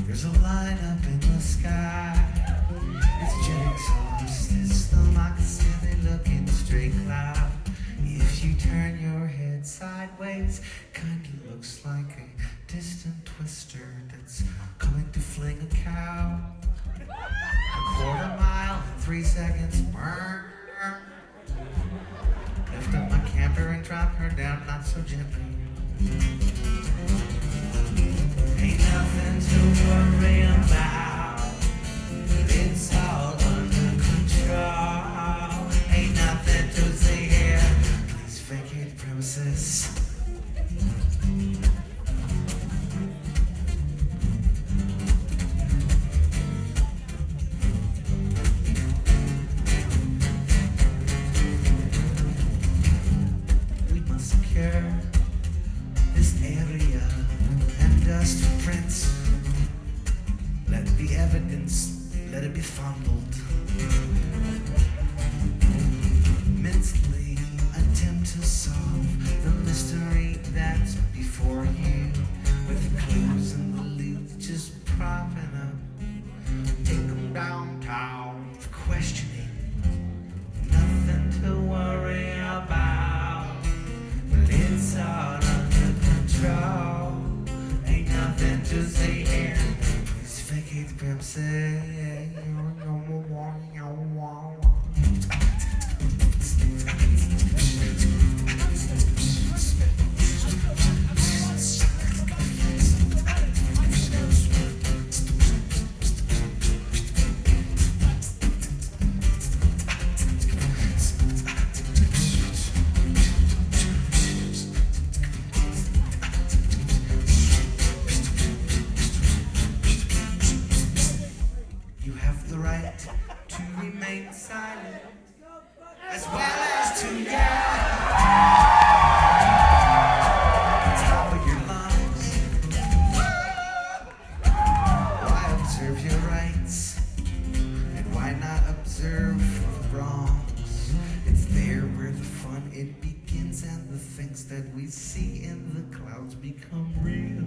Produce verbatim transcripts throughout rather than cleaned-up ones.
There's a light up in the sky. It's jet exhaust. It's the moccasin looking straight cloud. If you turn your head sideways, kinda looks like a distant twister that's coming to fling a cow. A quarter mile in three seconds. Burn. Lift up my camper and drop her down, not so gently. Ain't nothing to worry about. It's all under control. Ain't nothing to see here. Please vacate the premises. We must secure this area and dust prints. Let the evidence, let it be fondled. Mentally attempt to solve the mystery that's before you, with clues and the leads just propping up. Take them downtown for questioning. Nothing to worry about. Well, it's all under control. Ain't nothing to see here. Please vacate the premises. You have the right to remain silent, as well as to yell top of your lungs. Why observe your rights, and why not observe the wrongs? It's there where the fun it begins, and the things that we see in the clouds become real.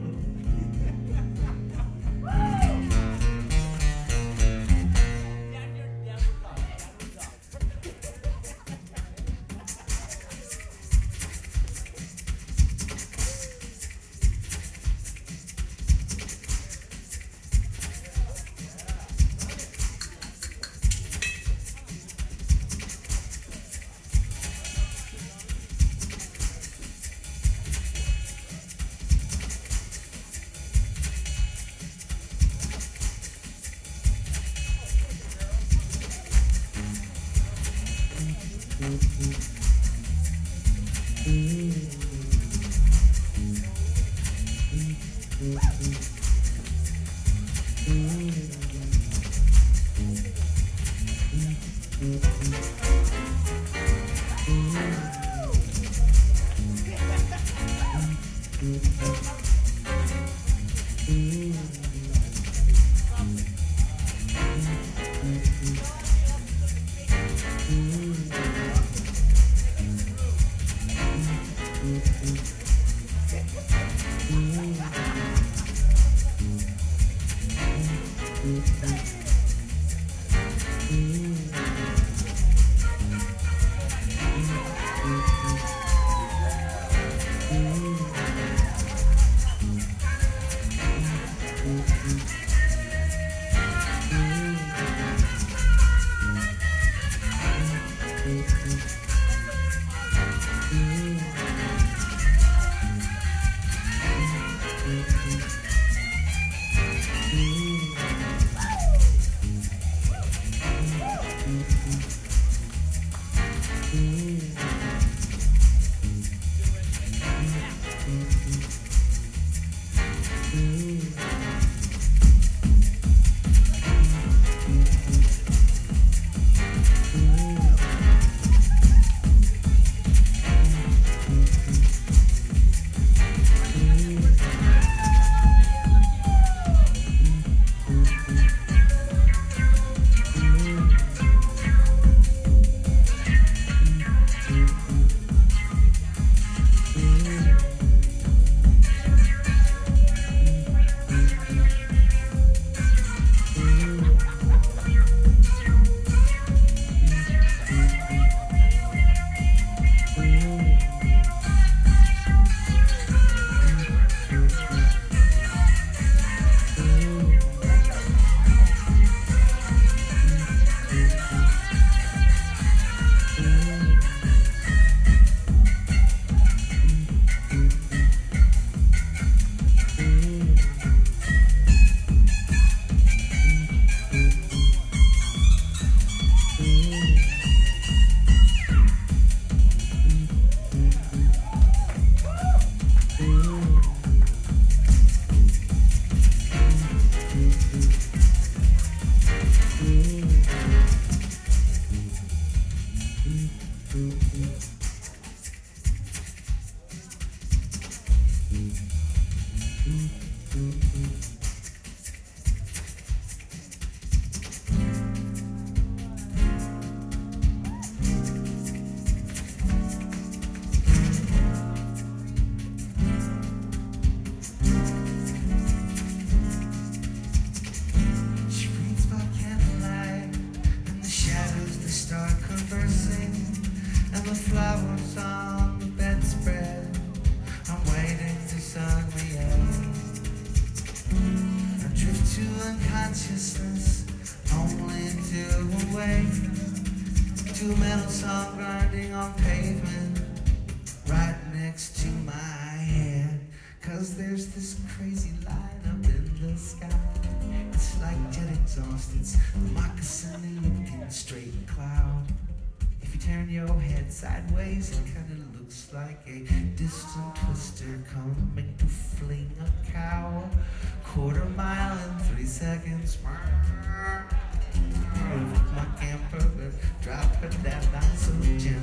to unconsciousness, only to awake. To metal song grinding on pavement, right next to my head. Cause there's this crazy line up in the sky. It's like jet exhaust, it's the moccasin looking straight cloud. If you turn your head sideways, it kinda looks like a distant twister coming to fling a cow. Quarter mile in three seconds. My camper, but drop it down not so gentle.